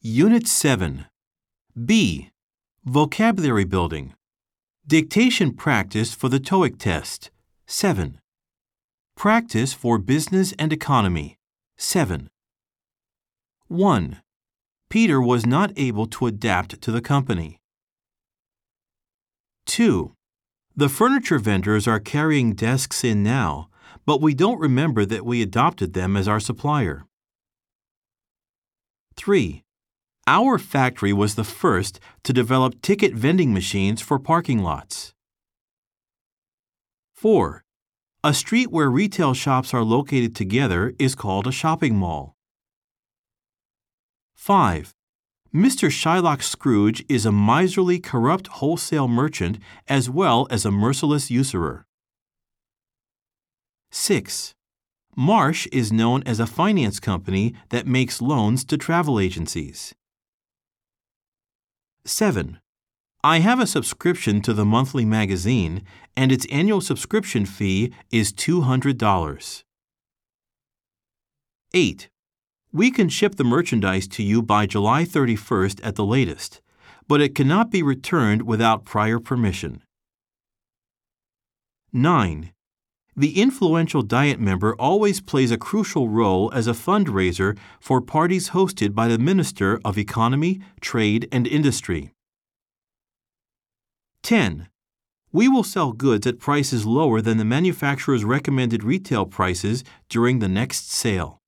Unit 7. B. Vocabulary building. Dictation practice for the TOEIC test. 7. Practice for business and economy. 7. 1. Peter was not able to adapt to the company. 2. The furniture vendors are carrying desks in now, but we don't remember that we adopted them as our supplier. 3. Our factory was the first to develop ticket vending machines for parking lots. 4. A street where retail shops are located together is called a shopping mall. 5. Mr. Shylock Scrooge is a miserly, corrupt wholesale merchant as well as a merciless usurer. 6. Marsh is known as a finance company that makes loans to travel agencies. 7. I have a subscription to the monthly magazine, and its annual subscription fee is $200. 8. We can ship the merchandise to you by July 31st at the latest, but it cannot be returned without prior permission. 9. The influential Diet member always plays a crucial role as a fundraiser for parties hosted by the Minister of Economy, Trade, and Industry. 10. We will sell goods at prices lower than the manufacturer's recommended retail prices during the next sale.